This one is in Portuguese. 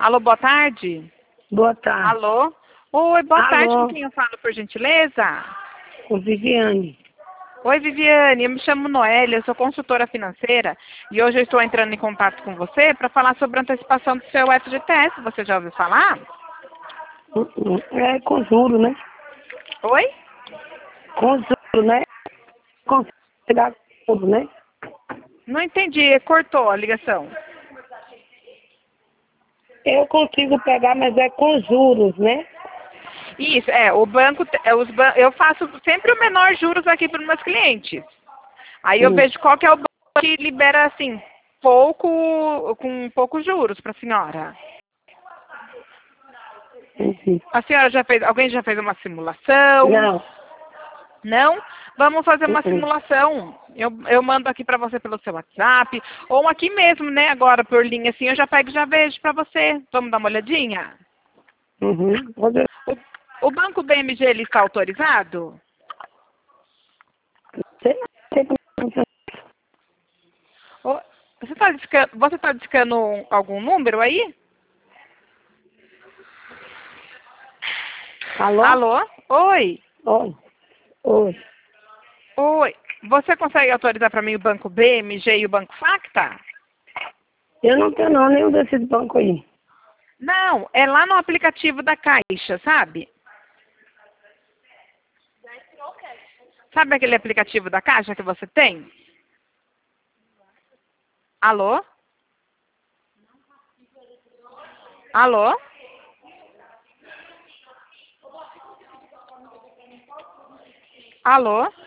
Alô, boa tarde. Boa tarde. Alô? Oi, boa tarde. Alô? Com quem eu falo, por gentileza? Com Viviane. Oi, Viviane. Eu me chamo Noélia, eu sou consultora financeira e hoje eu estou entrando em contato com você para falar sobre a antecipação do seu FGTS. Você já ouviu falar? É com juro, né? Oi? Com juro, né? Consegue pegar tudo, né? Não entendi, cortou a ligação. Eu consigo pegar, mas é com juros, né? Isso, o banco, eu faço sempre o menor juros aqui para os meus clientes. Aí eu vejo qual que é o banco que libera, assim, com poucos juros para a senhora. Entendi. A senhora alguém já fez uma simulação? Não. Não? Vamos fazer uma simulação. Eu mando aqui para você pelo seu WhatsApp, ou aqui mesmo, né, agora por linha assim, eu já pego e já vejo para você. Vamos dar uma olhadinha? Uhum. Pode... O banco BMG, ele está autorizado? Sei lá, sei como- Ô, você tá discando algum número aí? Alô? Alô? Oi? Oi. Oi. Oi? Você consegue autorizar para mim o banco BMG e o banco Facta? Eu não tenho não, nenhum desses bancos aí. Não, é lá no aplicativo da Caixa, sabe? Sabe aquele aplicativo da Caixa que você tem? Alô? Alô? Alô?